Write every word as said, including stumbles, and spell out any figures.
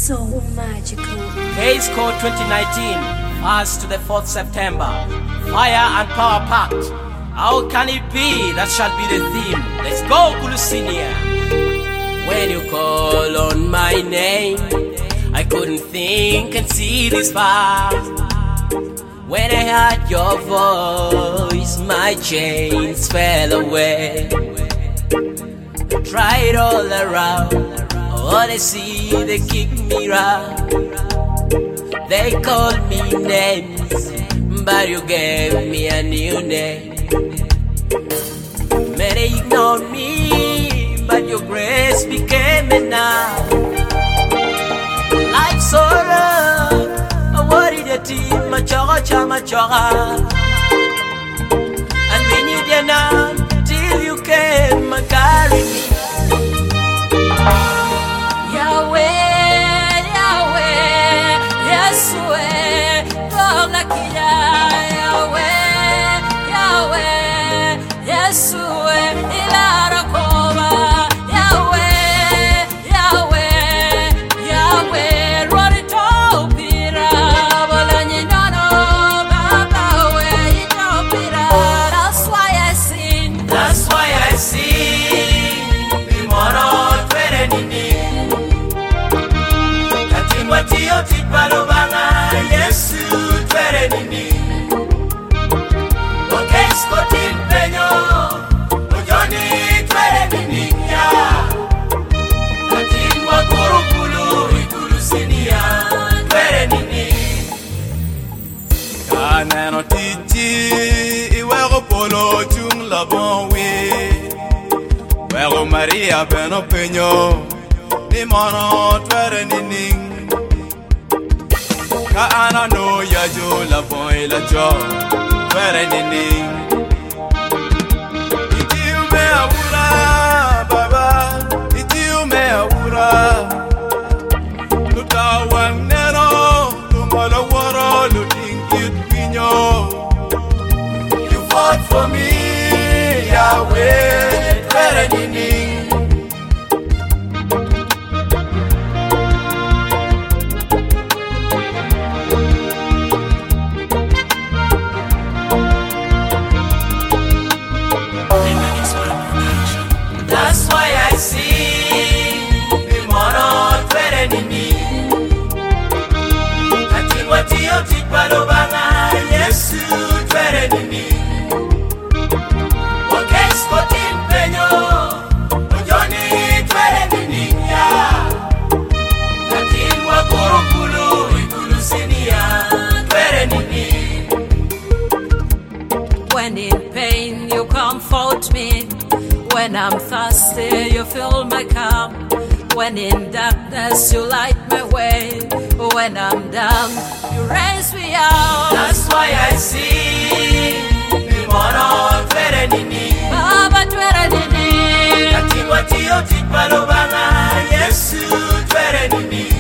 so magical. Case Code twenty nineteen, first to the fourth September. Fire and power pact. How can it be? That shall be the theme. Let's go, Kulusinia. When you call on my name, I couldn't think and see this far. When I heard your voice, my chains fell away. Tried all around, all they see, they kick me round. They called me names, but you gave me a new name. Many ignored me, but your grace became enough. Life's so rough, I worried a team, machoga, chamachoga. And we need you now, till you came and carried me. Yahweh, Yahweh, Yeshua, Gomnakia, Yahweh, Yahweh, Yeshua, Ilarakova, Yahweh, Yahweh, Yahweh, Roritopira, Bolanyano, Baba, where Itopira. That's why I sing, That's why I sing. Bimoro twere nini. Katingwa tiyo tikpalo banga. Yesu twere nini. Wakes kotin penyo. Ojoni twere nini ya. Katingwa kurukulu ikulusinia. Twere nini. Kaneno titi iwego polo chung labon we. Wego Maria beno penyo ni mono twere nini. Ka ana no ya jo labon ila jo twere nini. Iti ume awura baba, iti ume awura. Lutawan nero, lumala waro, lutingit pinyo. You fought for me, Yahweh, twere nini. That's why I sing. Bimoro twere nini. Katingwa tiyo tikpalo banga. Yesu twere nini. Wakes kotin penyo. Ojoni twere nini ya. Katingwa kurukulu ikulusinia. Twere nini. when in pain you comfort me. When I'm thirsty, you fill my cup. When in darkness, you light my way. When I'm down, you raise me up. That's why I sing. Bimoro twere nini. Baba twere nini. Katingwa tiyo tikpalo banga. Yesu twere nini.